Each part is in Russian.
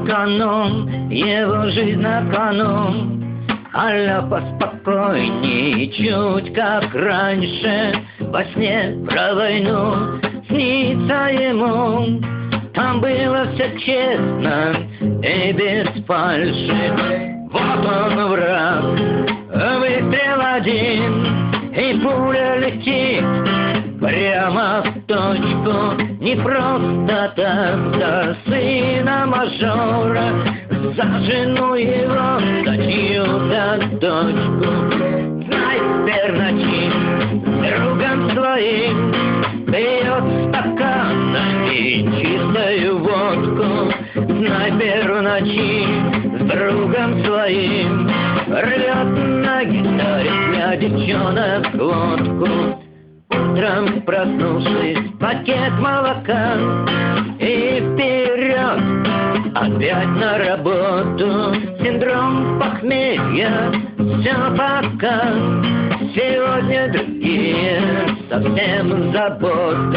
кону, его жизнь на кону. Аля поспокойней, чуть как раньше, во сне про войну снится ему. Там было все честно и без фальши. Вот он враг, выстрел один, и пуля летит прямо в точку. Не просто так, за сына мажора, за жену его, за чью-то дочку. Снайпер ночи с другом своим пьет стаканами чистую водку. Снайпер ночи с другом своим рвет на гитаре для девчонок водку. Утром проснувшись, пакет молока и вперед, опять на работу. Синдром похмелья, все пока. Сегодня другие совсем заботы.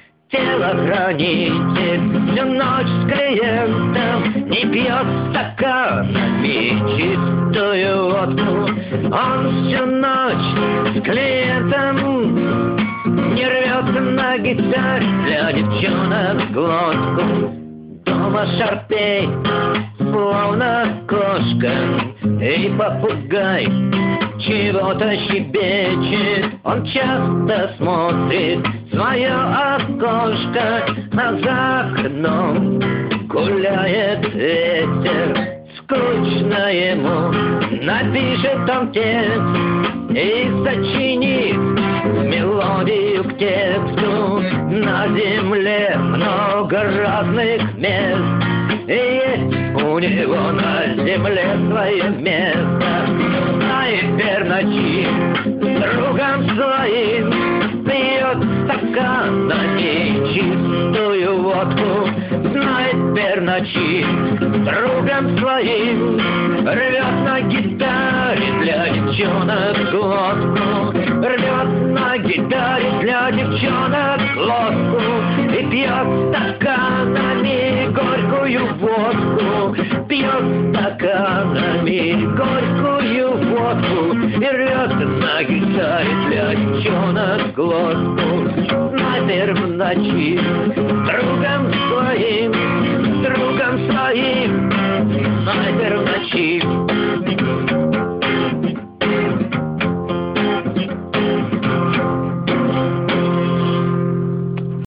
Телохранитель всю ночь с клиентом не пьет стаканами чистую водку. Он всю ночь с клиентом не рвет на гитаре для девчонок глотку. Дома шарпей, словно кошка, и попугай чего-то щебечет. Он часто смотрит в свое окошко, а за окном гуляет ветер. Скучно ему, напишет он текст и сочинит мелодию к тексту. На земле много разных мест, и есть у него на земле свое место. Снайпер ночи с другом своим пьет стаканами чистую водку. Снайпер ночи с другом своим рвет на гитаре для девчонок глотку. Рвет на гитаре для девчонок глотку и пьет стаканами горькую водку. Пьет стаканами горькую водку и рвет на гитаре для девчонок глотку. Снайпер в ночи с другом своим